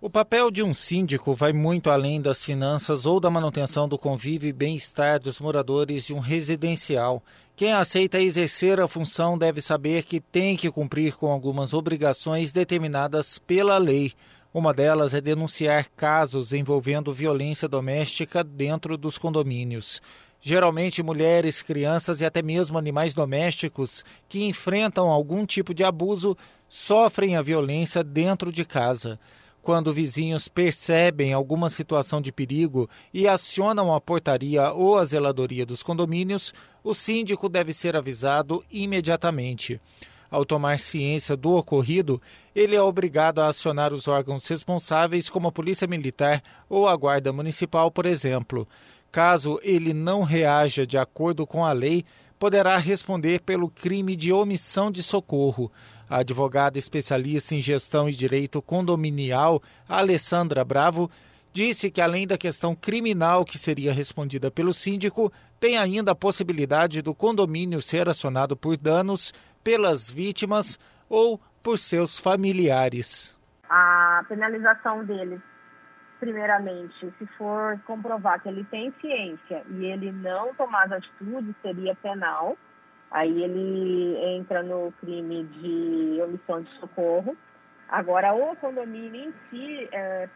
O papel de um síndico vai muito além das finanças ou da manutenção do convívio e bem-estar dos moradores de um residencial. Quem aceita exercer a função deve saber que tem que cumprir com algumas obrigações determinadas pela lei. Uma delas é denunciar casos envolvendo violência doméstica dentro dos condomínios. Geralmente mulheres, crianças e até mesmo animais domésticos que enfrentam algum tipo de abuso sofrem a violência dentro de casa. Quando vizinhos percebem alguma situação de perigo e acionam a portaria ou a zeladoria dos condomínios, o síndico deve ser avisado imediatamente. Ao tomar ciência do ocorrido, ele é obrigado a acionar os órgãos responsáveis, como a Polícia Militar ou a Guarda Municipal, por exemplo. Caso ele não reaja de acordo com a lei, poderá responder pelo crime de omissão de socorro. A advogada especialista em gestão e direito condominial, Alessandra Bravo, disse que além da questão criminal que seria respondida pelo síndico, tem ainda a possibilidade do condomínio ser acionado por danos pelas vítimas ou por seus familiares. A penalização dele, primeiramente, se for comprovar que ele tem ciência e ele não tomar as atitudes, seria penal. Aí ele entra no crime de omissão de socorro. Agora, o condomínio em si,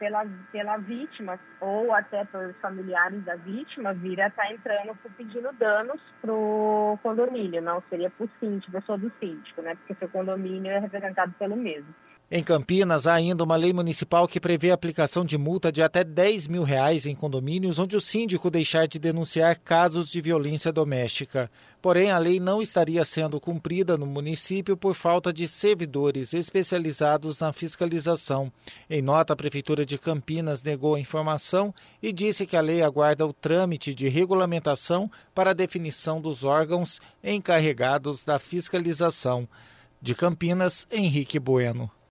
pela vítima ou até pelos familiares da vítima, vira a estar entrando pedindo danos para o condomínio. Não seria para o síndico, pessoa do síndico, né? Porque seu condomínio é representado pelo mesmo. Em Campinas, há ainda uma lei municipal que prevê a aplicação de multa de até R$10 mil em condomínios onde o síndico deixar de denunciar casos de violência doméstica. Porém, a lei não estaria sendo cumprida no município por falta de servidores especializados na fiscalização. Em nota, a Prefeitura de Campinas negou a informação e disse que a lei aguarda o trâmite de regulamentação para a definição dos órgãos encarregados da fiscalização. De Campinas, Henrique Bueno.